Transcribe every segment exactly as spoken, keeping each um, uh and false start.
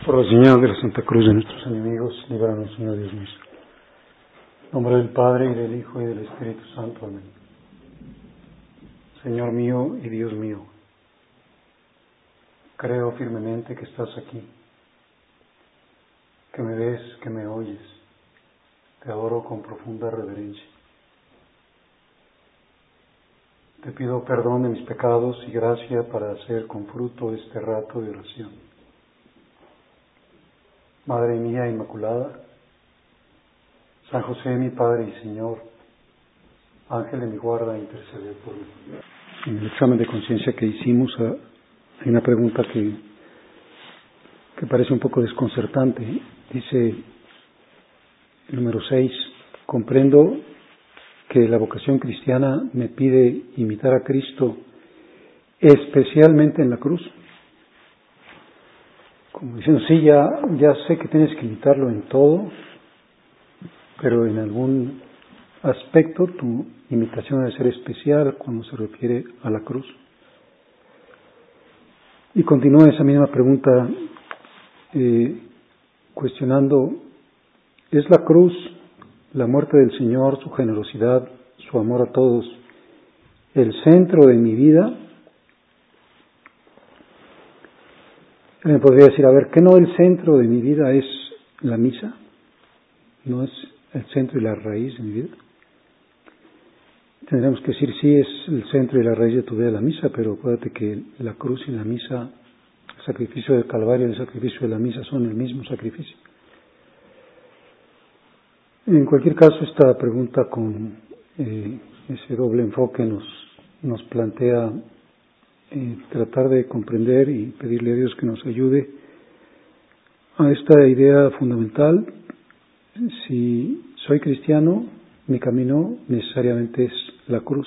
Por la señal de la Santa Cruz de nuestros enemigos, líbranos, Señor Dios nuestro. En nombre del Padre, y del Hijo, y del Espíritu Santo. Amén. Señor mío y Dios mío, creo firmemente que estás aquí, que me ves, que me oyes. Te adoro con profunda reverencia. Te pido perdón de mis pecados y gracia para hacer con fruto este rato de oración. Madre mía Inmaculada, San José mi Padre y Señor, Ángel de mi guarda, intercede por mí. En el examen de conciencia que hicimos hay una pregunta que, que parece un poco desconcertante. Dice el número seis, comprendo que la vocación cristiana me pide imitar a Cristo especialmente en la cruz. Como diciendo, sí, ya, ya sé que tienes que imitarlo en todo, pero en algún aspecto tu imitación debe ser especial cuando se refiere a la cruz. Y continúa esa misma pregunta eh, cuestionando, ¿es la cruz, la muerte del Señor, su generosidad, su amor a todos, el centro de mi vida? Él me podría decir, a ver, ¿qué no el centro de mi vida es la misa? ¿No es el centro y la raíz de mi vida? Tendríamos que decir, sí, es el centro y la raíz de tu vida la misa, pero acuérdate que la cruz y la misa, el sacrificio del Calvario y el sacrificio de la misa son el mismo sacrificio. En cualquier caso, esta pregunta con eh, ese doble enfoque nos, nos plantea eh, tratar de comprender y pedirle a Dios que nos ayude a esta idea fundamental. Si soy cristiano, mi camino necesariamente es la cruz.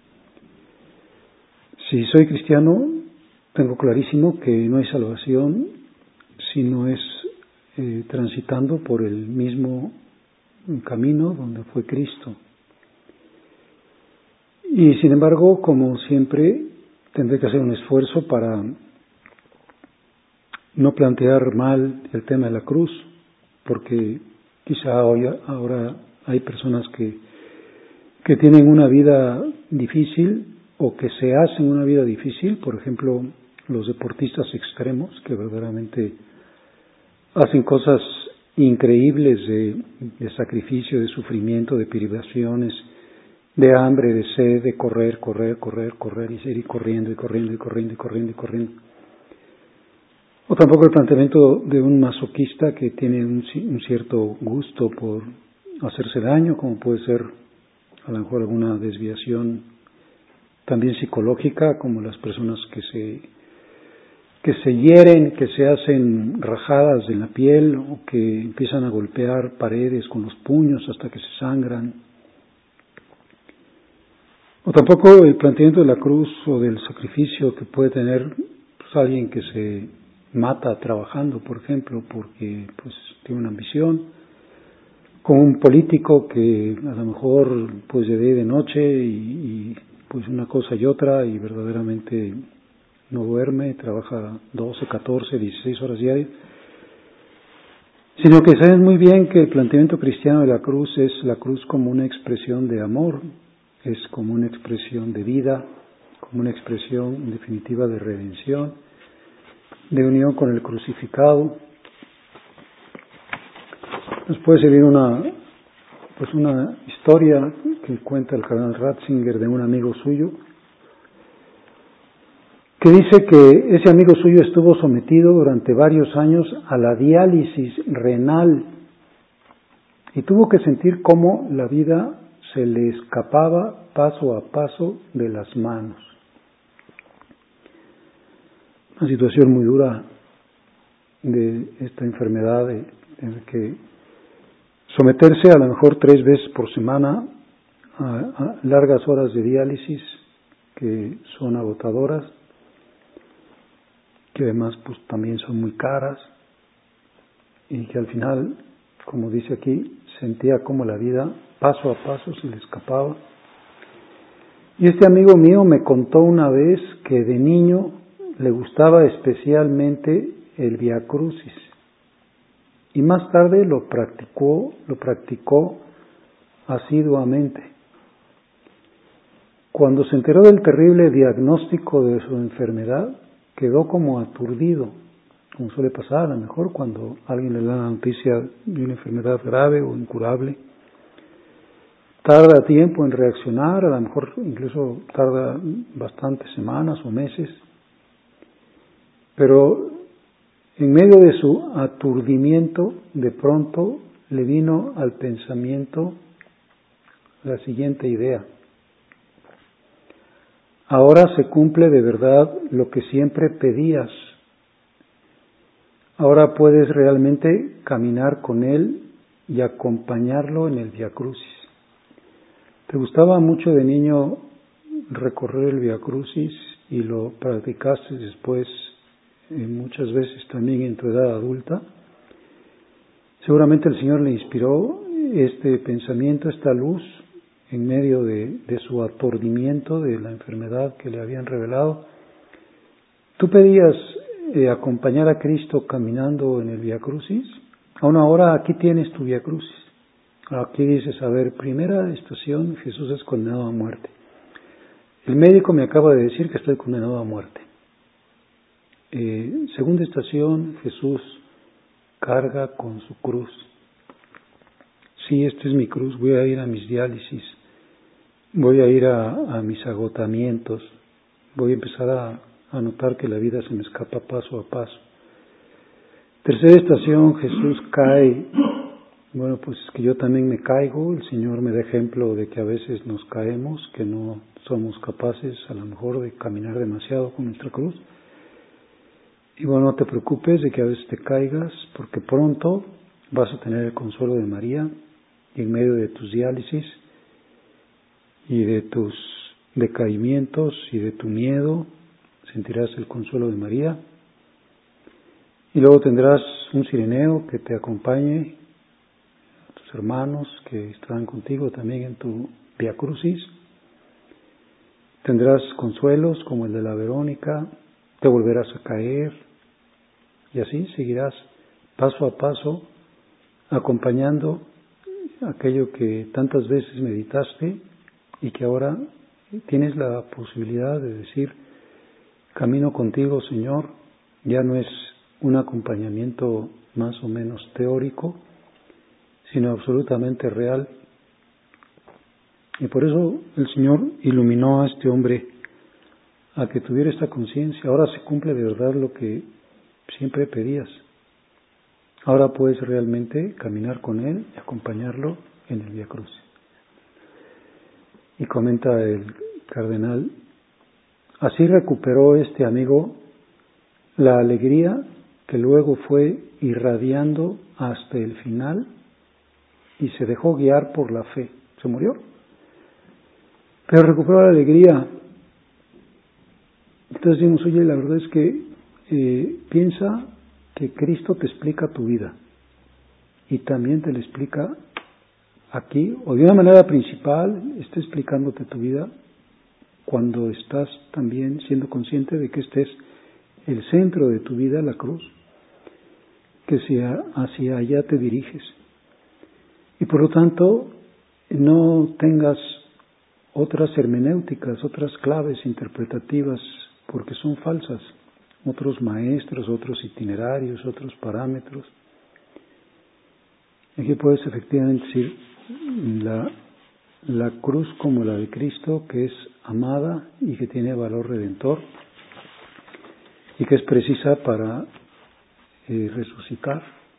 Si soy cristiano, tengo clarísimo que no hay salvación si no es eh, transitando por el mismo camino donde fue Cristo. Y sin embargo, como siempre, tendré que hacer un esfuerzo para no plantear mal el tema de la cruz, porque quizá hoy, ahora hay personas que, que tienen una vida difícil o que se hacen una vida difícil, por ejemplo, los deportistas extremos que verdaderamente hacen cosas increíbles de, de sacrificio, de sufrimiento, de privaciones, de hambre, de sed, de correr, correr, correr, correr y seguir corriendo y corriendo y corriendo y corriendo y corriendo. O tampoco el planteamiento de un masoquista que tiene un, un cierto gusto por hacerse daño, como puede ser a lo mejor alguna desviación también psicológica, como las personas que se que se hieren, que se hacen rajadas en la piel o que empiezan a golpear paredes con los puños hasta que se sangran. O tampoco el planteamiento de la cruz o del sacrificio que puede tener pues, alguien que se mata trabajando, por ejemplo, porque pues tiene una ambición, como un político que a lo mejor pues de día y de noche y, y pues una cosa y otra y verdaderamente no duerme, trabaja doce, catorce, dieciséis horas diarias, sino que saben muy bien que el planteamiento cristiano de la cruz es la cruz como una expresión de amor, es como una expresión de vida, como una expresión en definitiva de redención, de unión con el crucificado. Nos puede servir una, pues una historia que cuenta el cardenal Ratzinger de un amigo suyo, que dice que ese amigo suyo estuvo sometido durante varios años a la diálisis renal y tuvo que sentir cómo la vida se le escapaba paso a paso de las manos. Una situación muy dura de esta enfermedad, de, de que someterse a lo mejor tres veces por semana a, a largas horas de diálisis que son agotadoras, que además pues también son muy caras y que al final, como dice aquí, sentía como la vida paso a paso se le escapaba. Y este amigo mío me contó una vez que de niño le gustaba especialmente el Vía Crucis, y más tarde lo practicó, lo practicó asiduamente. Cuando se enteró del terrible diagnóstico de su enfermedad, quedó como aturdido, como suele pasar a lo mejor cuando alguien le da la noticia de una enfermedad grave o incurable. Tarda tiempo en reaccionar, a lo mejor incluso tarda bastantes semanas o meses, pero en medio de su aturdimiento, de pronto le vino al pensamiento la siguiente idea: ahora se cumple de verdad lo que siempre pedías. Ahora puedes realmente caminar con Él y acompañarlo en el Vía Crucis. ¿Te gustaba mucho de niño recorrer el Vía Crucis y lo practicaste después eh, muchas veces también en tu edad adulta? Seguramente el Señor le inspiró este pensamiento, esta luz, en medio de, de su aturdimiento de la enfermedad que le habían revelado. ¿Tú pedías eh, acompañar a Cristo caminando en el Vía Crucis? Aún ahora aquí tienes tu Vía Crucis. Aquí dices, a ver, primera estación, Jesús es condenado a muerte. El médico me acaba de decir que estoy condenado a muerte. Eh, segunda estación, Jesús carga con su cruz. Sí, esta es mi cruz, voy a ir a mis diálisis, voy a ir a, a mis agotamientos, voy a empezar a, a notar que la vida se me escapa paso a paso. Tercera estación, Jesús cae. Bueno, pues que yo también me caigo, el Señor me da ejemplo de que a veces nos caemos, que no somos capaces a lo mejor de caminar demasiado con nuestra cruz. Y bueno, no te preocupes de que a veces te caigas, porque pronto vas a tener el consuelo de María, y en medio de tus diálisis y de tus decaimientos y de tu miedo, sentirás el consuelo de María. Y luego tendrás un cireneo que te acompañe, tus hermanos que estarán contigo también en tu Vía Crucis. Tendrás consuelos como el de la Verónica, te volverás a caer y así seguirás paso a paso acompañando aquello que tantas veces meditaste y que ahora tienes la posibilidad de decir, camino contigo, Señor. Ya no es un acompañamiento más o menos teórico, sino absolutamente real. Y por eso el Señor iluminó a este hombre a que tuviera esta conciencia. Ahora se cumple de verdad lo que siempre pedías. Ahora puedes realmente caminar con Él y acompañarlo en el Vía Crucis. Y comenta el cardenal, así recuperó este amigo la alegría que luego fue irradiando hasta el final y se dejó guiar por la fe. Se murió, pero recuperó la alegría. Entonces decimos, oye, la verdad es que eh, piensa que Cristo te explica tu vida y también te lo explica aquí, o de una manera principal, está explicándote tu vida cuando estás también siendo consciente de que este es el centro de tu vida, la cruz, que hacia, hacia allá te diriges. Y por lo tanto, no tengas otras hermenéuticas, otras claves interpretativas, porque son falsas, otros maestros, otros itinerarios, otros parámetros. Aquí puedes efectivamente decir la, la cruz como la de Cristo, que es amada y que tiene valor redentor y que es precisa para eh, resucitar.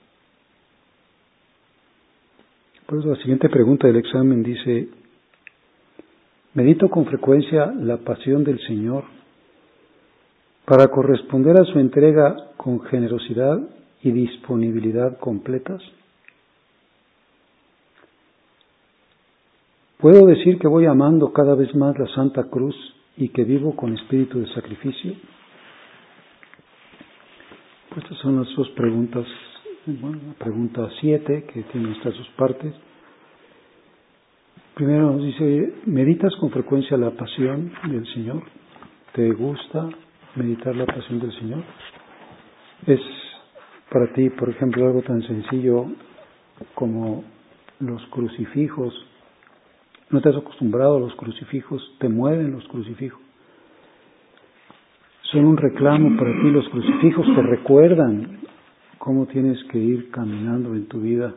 Por eso la siguiente pregunta del examen dice, medito con frecuencia la pasión del Señor para corresponder a su entrega con generosidad y disponibilidad completas. ¿Puedo decir que voy amando cada vez más la Santa Cruz y que vivo con espíritu de sacrificio? Pues estas son las dos preguntas. Bueno, la pregunta siete, que tiene estas dos partes. Primero nos dice, ¿meditas con frecuencia la pasión del Señor? ¿Te gusta meditar la pasión del Señor? Es para ti, por ejemplo, algo tan sencillo como los crucifijos. No te has acostumbrado a los crucifijos, te mueven los crucifijos. Son un reclamo para ti, los crucifijos te recuerdan cómo tienes que ir caminando en tu vida.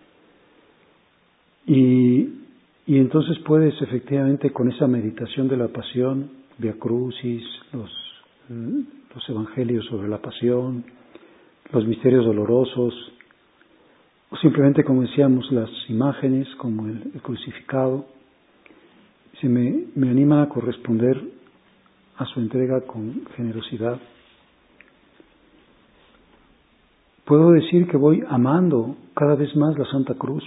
Y, y entonces puedes efectivamente con esa meditación de la pasión, Via Crucis, los, los evangelios sobre la pasión, los misterios dolorosos, o simplemente, como decíamos, las imágenes como el, el crucificado, se me, me anima a corresponder a su entrega con generosidad. Puedo decir que voy amando cada vez más la Santa Cruz.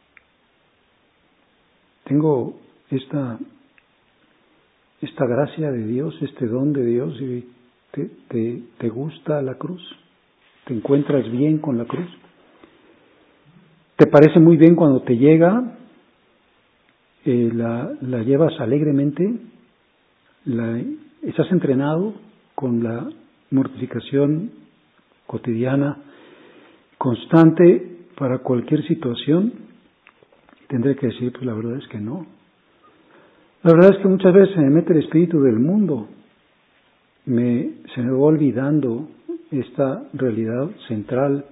Tengo esta, esta gracia de Dios, este don de Dios, y te, te, te gusta la cruz, te encuentras bien con la cruz, te parece muy bien cuando te llega, eh, la, la llevas alegremente, la, estás entrenado con la mortificación cotidiana, constante para cualquier situación. Tendré que decir, pues la verdad es que no. La verdad es que muchas veces se me mete el espíritu del mundo, me, se me va olvidando esta realidad central.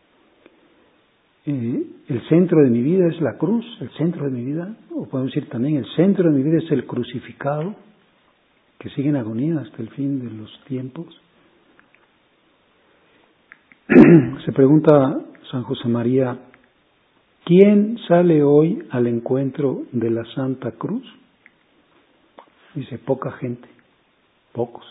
Eh, el centro de mi vida es la cruz, el centro de mi vida, o podemos decir también el centro de mi vida es el crucificado, que sigue en agonía hasta el fin de los tiempos. Se pregunta San José María, ¿quién sale hoy al encuentro de la Santa Cruz? Dice, poca gente, pocos.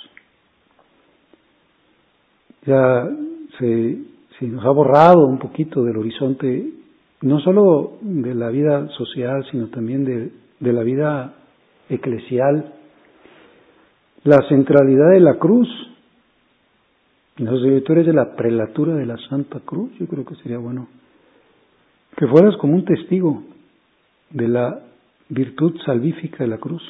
Ya se, se nos ha borrado un poquito del horizonte, no solo de la vida social, sino también de, de la vida eclesial, la centralidad de la cruz. Entonces, tú eres de la prelatura de la Santa Cruz, yo creo que sería bueno que fueras como un testigo de la virtud salvífica de la cruz.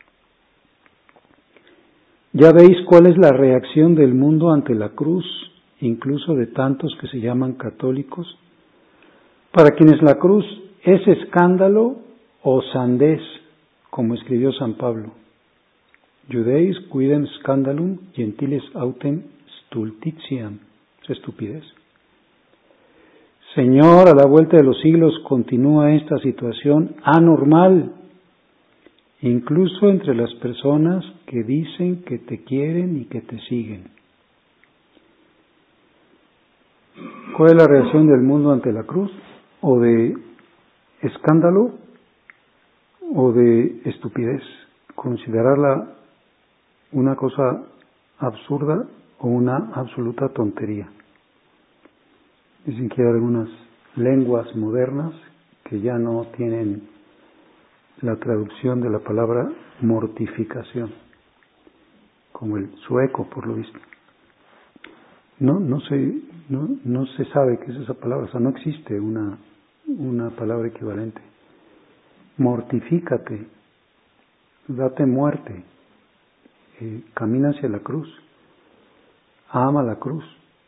Ya veis cuál es la reacción del mundo ante la cruz, incluso de tantos que se llaman católicos, para quienes la cruz es escándalo o sandez, como escribió San Pablo. Judeis quidem scandalum, gentiles autem stultitiam, es estupidez. Señor, a la vuelta de los siglos continúa esta situación anormal, incluso entre las personas que dicen que te quieren y que te siguen. ¿Cuál es la reacción del mundo ante la cruz? ¿O de escándalo o de estupidez? Considerarla una cosa absurda o una absoluta tontería. Dicen que hay algunas lenguas modernas que ya no tienen la traducción de la palabra mortificación, como el sueco, por lo visto. No, no se, no, no se sabe qué es esa palabra, o sea, no existe una, una palabra equivalente. Mortifícate, date muerte, eh, camina hacia la cruz, ama la cruz.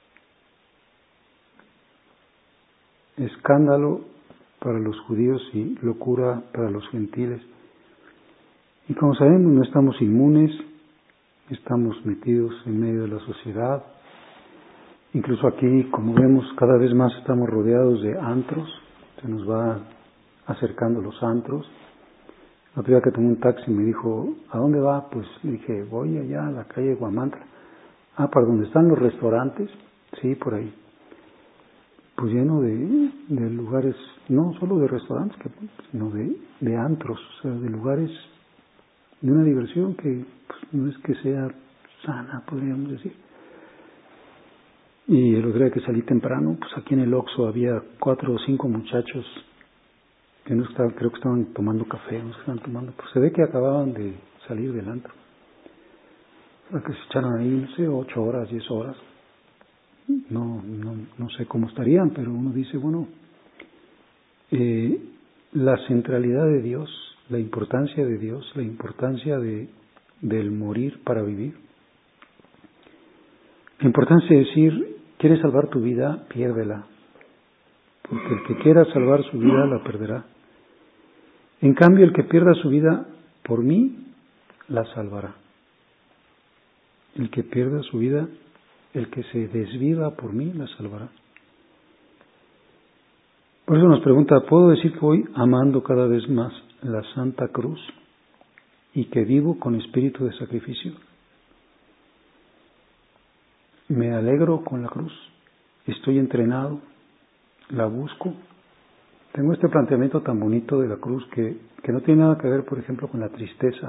Escándalo para los judíos y locura para los gentiles. Y como sabemos, no estamos inmunes, estamos metidos en medio de la sociedad. Incluso aquí, como vemos, cada vez más estamos rodeados de antros, se nos va acercando los antros. La otra vez que tomé un taxi me dijo, ¿a dónde va? Pues le dije, voy allá a la calle Guamantra. Ah, ¿para dónde están los restaurantes? Sí, por ahí. Pues lleno de, de lugares, no solo de restaurantes, sino de, de antros, o sea, de lugares de una diversión que pues, no es que sea sana, podríamos decir. Y el otro día que salí temprano, pues aquí en el Oxxo había cuatro o cinco muchachos que no estaban, creo que estaban tomando café, no estaban tomando, pues se ve que acababan de salir del antro. O sea, que se echaron ahí, no sé, ocho horas, diez horas. No, no, no sé cómo estarían, pero uno dice, bueno, eh, la centralidad de Dios, la importancia de Dios, la importancia de, del morir para vivir, la importancia de decir, ¿Quieres salvar tu vida? Piérdela. Porque el que quiera salvar su vida la perderá. En cambio, el que pierda su vida por mí, la salvará. El que pierda su vida, el que se desviva por mí, la salvará. Por eso nos pregunta, ¿puedo decir que voy amando cada vez más la Santa Cruz y que vivo con espíritu de sacrificio? Me alegro con la cruz, estoy entrenado, la busco. Tengo este planteamiento tan bonito de la cruz que, que no tiene nada que ver, por ejemplo, con la tristeza,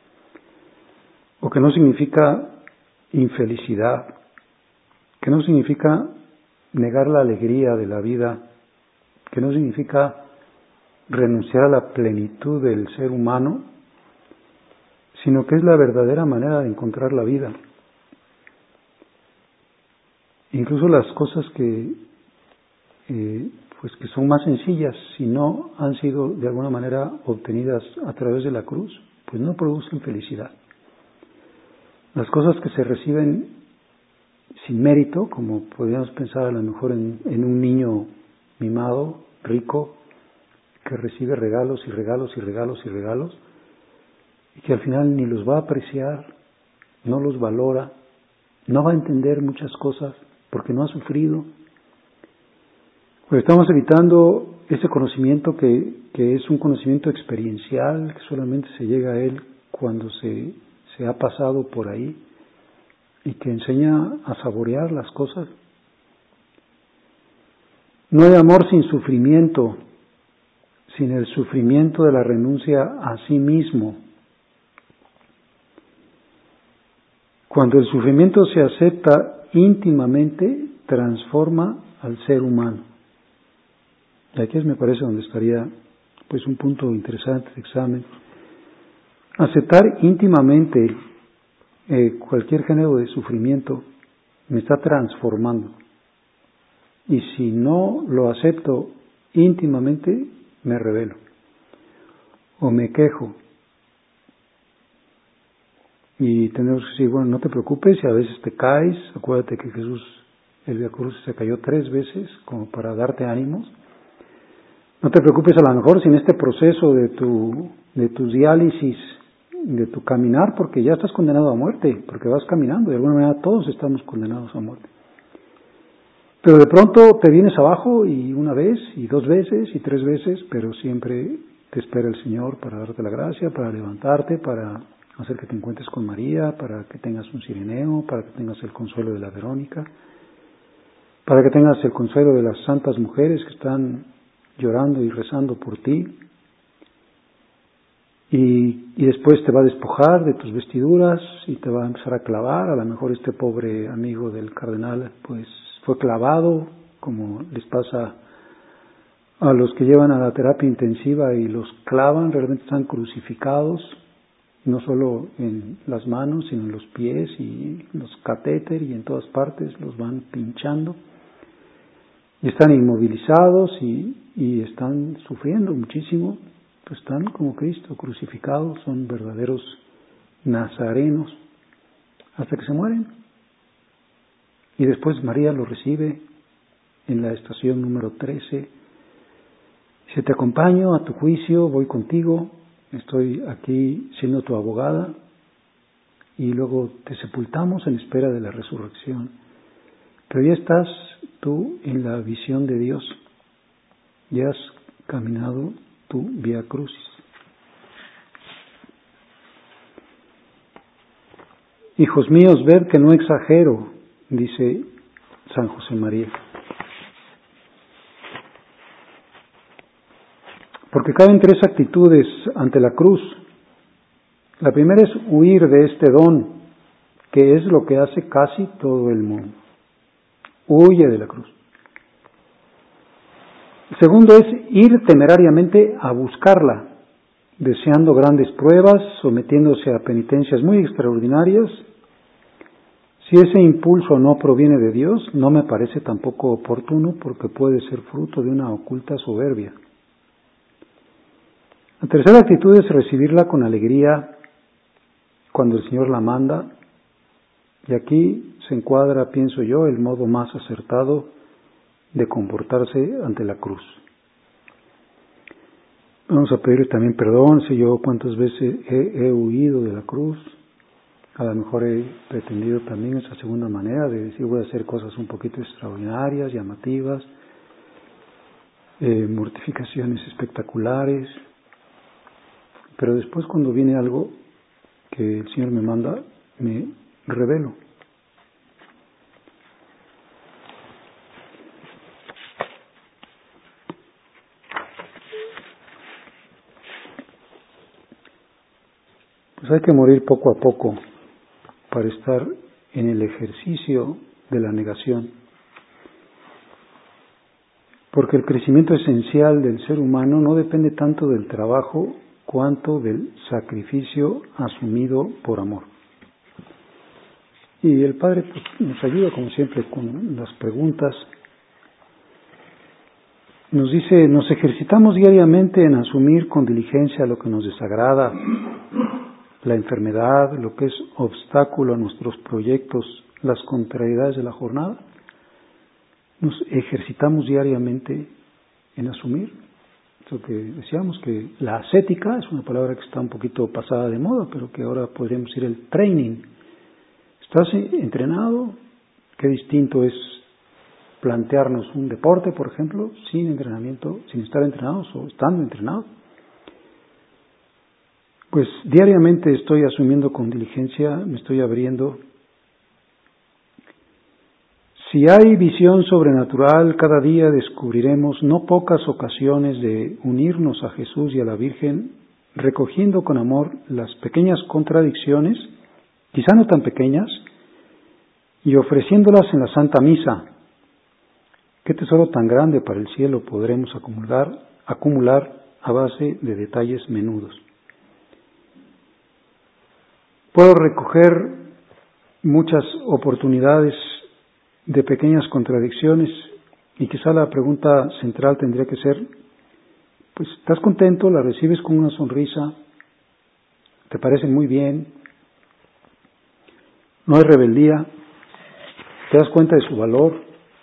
o que no significa infelicidad, que no significa negar la alegría de la vida, que no significa renunciar a la plenitud del ser humano, sino que es la verdadera manera de encontrar la vida. Incluso las cosas que, eh, pues que son más sencillas, si no han sido de alguna manera obtenidas a través de la cruz, pues no producen felicidad. Las cosas que se reciben sin mérito, como podríamos pensar a lo mejor en, en un niño mimado, rico, que recibe regalos y regalos y regalos y regalos, y que al final ni los va a apreciar, no los valora, no va a entender muchas cosas porque no ha sufrido. Pues estamos evitando ese conocimiento que, que es un conocimiento experiencial, que solamente se llega a él cuando se, se ha pasado por ahí y que enseña a saborear las cosas. No hay amor sin sufrimiento, sin el sufrimiento de la renuncia a sí mismo. Cuando el sufrimiento se acepta íntimamente, transforma al ser humano. Y aquí es, me parece, donde estaría pues un punto interesante de examen. Aceptar íntimamente eh, cualquier género de sufrimiento me está transformando. Y si no lo acepto íntimamente, me rebelo o me quejo. Y tenemos que decir, bueno, no te preocupes si a veces te caes. Acuérdate que Jesús, el Vía Crucis, se cayó tres veces como para darte ánimos. No te preocupes a lo mejor si en este proceso de tu, de tu diálisis, de tu caminar, porque ya estás condenado a muerte, porque vas caminando. De alguna manera todos estamos condenados a muerte. Pero de pronto te vienes abajo y una vez, y dos veces, y tres veces, pero siempre te espera el Señor para darte la gracia, para levantarte, para hacer que te encuentres con María, para que tengas un Cireneo, para que tengas el consuelo de la Verónica, para que tengas el consuelo de las santas mujeres que están llorando y rezando por ti. Y, y después te va a despojar de tus vestiduras y te va a empezar a clavar. A lo mejor este pobre amigo del cardenal pues fue clavado, como les pasa a los que llevan a la terapia intensiva y los clavan, realmente están crucificados, no solo en las manos, sino en los pies y los catéteres y en todas partes los van pinchando. Y están inmovilizados y, y están sufriendo muchísimo, pues están como Cristo, crucificados, son verdaderos nazarenos, hasta que se mueren. Y después María los recibe en la estación número trece. Dice, te acompaño a tu juicio, voy contigo, estoy aquí siendo tu abogada, y luego te sepultamos en espera de la resurrección. Pero ya estás tú en la visión de Dios, ya has caminado tu Vía Crucis. Hijos míos, ved que no exagero, dice San José María. Porque caben tres actitudes ante la cruz. La primera es huir de este don, que es lo que hace casi todo el mundo. Huye de la cruz. El segundo es ir temerariamente a buscarla, deseando grandes pruebas, sometiéndose a penitencias muy extraordinarias. Si ese impulso no proviene de Dios, no me parece tampoco oportuno porque puede ser fruto de una oculta soberbia. La tercera actitud es recibirla con alegría cuando el Señor la manda, Y aquí se encuadra, pienso yo, el modo más acertado de comportarse ante la cruz. Vamos a pedir también perdón si yo cuántas veces he, he huido de la cruz. A lo mejor he pretendido también esa segunda manera de decir voy a hacer cosas un poquito extraordinarias, llamativas, eh, mortificaciones espectaculares. Pero después cuando viene algo que el Señor me manda, me rebelo. Pues hay que morir poco a poco para estar en el ejercicio de la negación. Porque el crecimiento esencial del ser humano no depende tanto del trabajo cuanto del sacrificio asumido por amor. Y el Padre pues, nos ayuda como siempre con las preguntas. Nos dice, nos ejercitamos diariamente en asumir con diligencia lo que nos desagrada, la enfermedad, lo que es obstáculo a nuestros proyectos, las contrariedades de la jornada. Nos ejercitamos diariamente en asumir. Lo que decíamos que la ascética es una palabra que está un poquito pasada de moda, pero que ahora podríamos decir el training. ¿Estás entrenado? Qué distinto es plantearnos un deporte, por ejemplo, sin entrenamiento, sin estar entrenados o estando entrenados. Pues diariamente estoy asumiendo con diligencia, me estoy abriendo. Si hay visión sobrenatural, cada día descubriremos no pocas ocasiones de unirnos a Jesús y a la Virgen, recogiendo con amor las pequeñas contradicciones, quizá no tan pequeñas, y ofreciéndolas en la Santa Misa. ¿Qué tesoro tan grande para el cielo podremos acumular, acumular a base de detalles menudos? Puedo recoger muchas oportunidades de pequeñas contradicciones y quizá la pregunta central tendría que ser, pues ¿estás contento? ¿La recibes con una sonrisa? ¿Te parece muy bien? ¿No hay rebeldía? ¿Te das cuenta de su valor?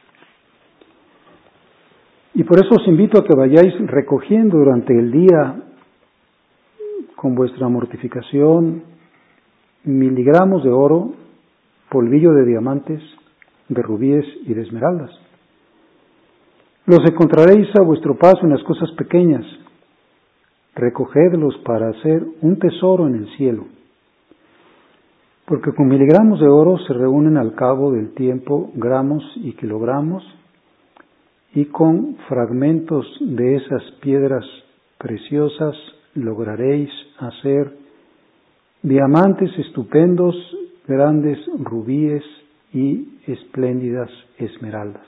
Y por eso os invito a que vayáis recogiendo durante el día con vuestra mortificación miligramos de oro, polvillo de diamantes, de rubíes y de esmeraldas. Los encontraréis a vuestro paso en las cosas pequeñas. Recogedlos para hacer un tesoro en el cielo. Porque con miligramos de oro se reúnen al cabo del tiempo gramos y kilogramos, y con fragmentos de esas piedras preciosas lograréis hacer diamantes estupendos, grandes rubíes y espléndidas esmeraldas.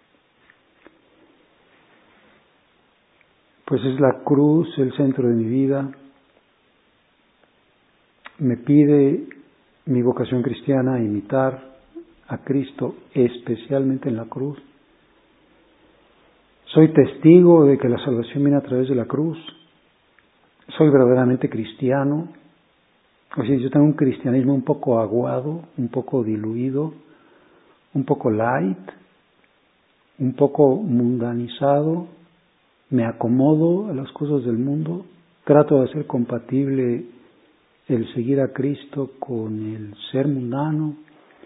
Pues es la cruz el centro de mi vida. Me pide mi vocación cristiana imitar a Cristo, especialmente en la cruz. Soy testigo de que la salvación viene a través de la cruz. Soy verdaderamente cristiano. O sea, yo tengo un cristianismo un poco aguado, un poco diluido, un poco light, un poco mundanizado. Me acomodo a las cosas del mundo. Trato de hacer compatible el seguir a Cristo con el ser mundano.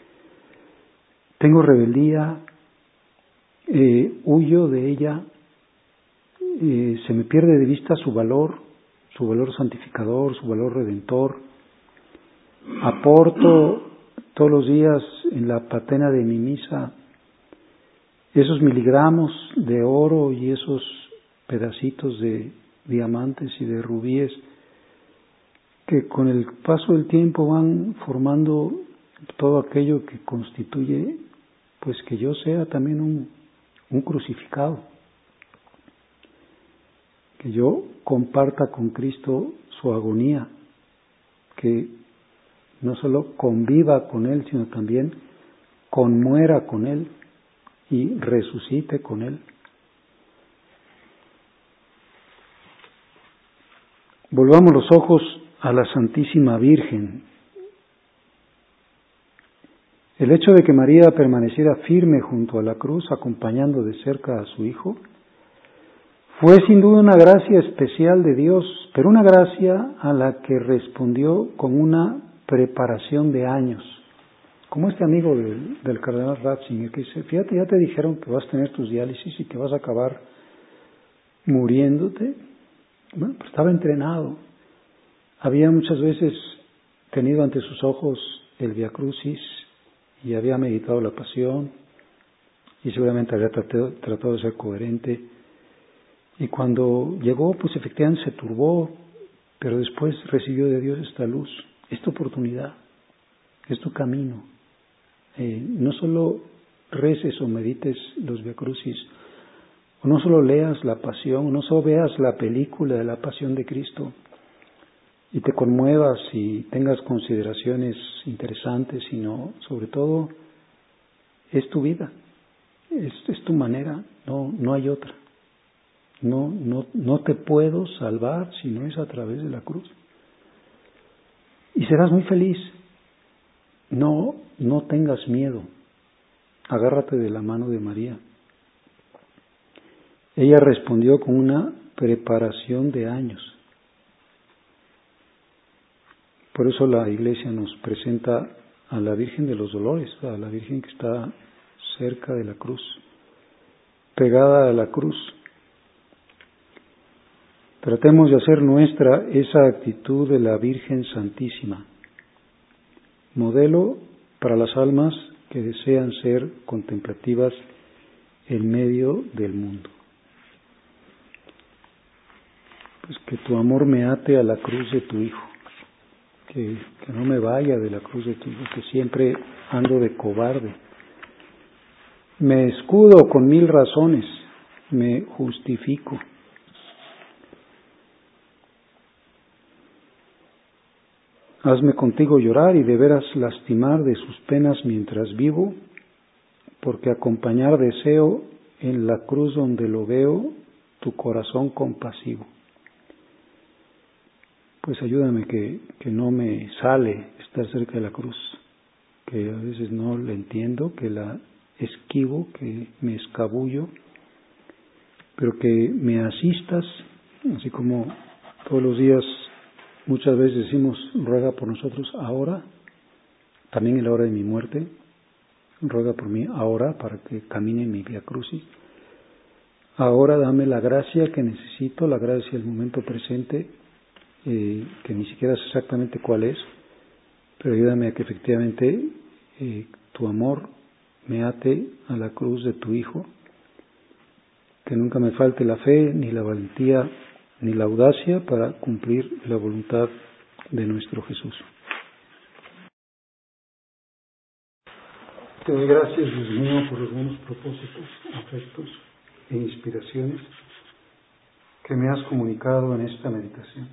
Tengo rebeldía. Eh, huyo de ella, eh, se me pierde de vista su valor, su valor santificador, su valor redentor. Aporto todos los días en la patena de mi misa esos miligramos de oro y esos pedacitos de diamantes y de rubíes que con el paso del tiempo van formando todo aquello que constituye pues que yo sea también un un crucificado, que yo comparta con Cristo su agonía, que no solo conviva con Él, sino también conmuera con Él y resucite con Él. Volvamos los ojos a la Santísima Virgen. El hecho de que María permaneciera firme junto a la cruz, acompañando de cerca a su hijo, fue sin duda una gracia especial de Dios, pero una gracia a la que respondió con una preparación de años. Como este amigo del, del cardenal Ratzinger que dice, fíjate, ya te dijeron que vas a tener tus diálisis y que vas a acabar muriéndote. Bueno, pues estaba entrenado. Había muchas veces tenido ante sus ojos el Via Crucis y había meditado la pasión y seguramente había tratado, tratado de ser coherente. Y cuando llegó, pues efectivamente se turbó, pero después recibió de Dios esta luz, esta oportunidad, es tu camino. Eh, no solo reces o medites los Via Crucis, o no solo leas la pasión, o no solo veas la película de la pasión de Cristo y te conmuevas y tengas consideraciones interesantes, sino sobre todo es tu vida, es, es tu manera, no, no hay otra. No, no, no te puedo salvar si no es a través de la cruz. Y serás muy feliz. No, no tengas miedo. Agárrate de la mano de María. Ella respondió con una preparación de años. Por eso la Iglesia nos presenta a la Virgen de los Dolores, a la Virgen que está cerca de la cruz, pegada a la cruz. Tratemos de hacer nuestra esa actitud de la Virgen Santísima, modelo para las almas que desean ser contemplativas en medio del mundo. Pues que tu amor me ate a la cruz de tu Hijo, que, que no me vaya de la cruz de tu Hijo, que siempre ando de cobarde. Me escudo con mil razones, me justifico. Hazme contigo llorar y de veras lastimar de sus penas mientras vivo, porque acompañar deseo en la cruz donde lo veo tu corazón compasivo. Pues ayúdame que, que no me sale estar cerca de la cruz, que a veces no la entiendo, que la esquivo, que me escabullo, pero que me asistas, así como todos los días muchas veces decimos, ruega por nosotros ahora, también en la hora de mi muerte, ruega por mí ahora para que camine en mi Via Crucis. Ahora dame la gracia que necesito, la gracia del momento presente, eh, que ni siquiera sé exactamente cuál es, pero ayúdame a que efectivamente eh, tu amor me ate a la cruz de tu Hijo, que nunca me falte la fe, ni la valentía, ni la audacia para cumplir la voluntad de nuestro Jesús. Te doy gracias, Dios mío, por los buenos propósitos, afectos e inspiraciones que me has comunicado en esta meditación.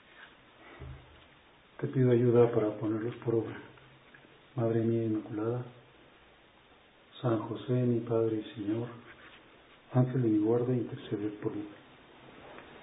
Te pido ayuda para ponerlos por obra. Madre mía Inmaculada, San José, mi Padre y Señor, Ángel de mi guarda, intercede por mí.